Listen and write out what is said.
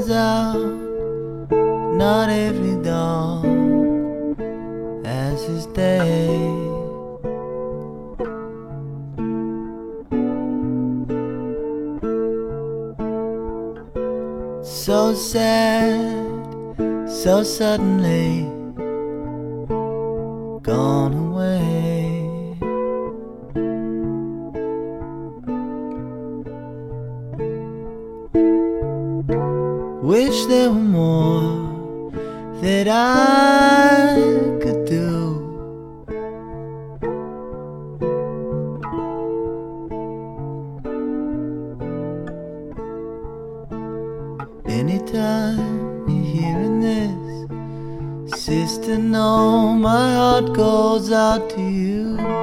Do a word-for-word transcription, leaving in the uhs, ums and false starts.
goes out. Not every dog has his day. So sad, so suddenly gone away. Wish there were more that I could do. Anytime you're hearing this, sister, know my heart goes out to you.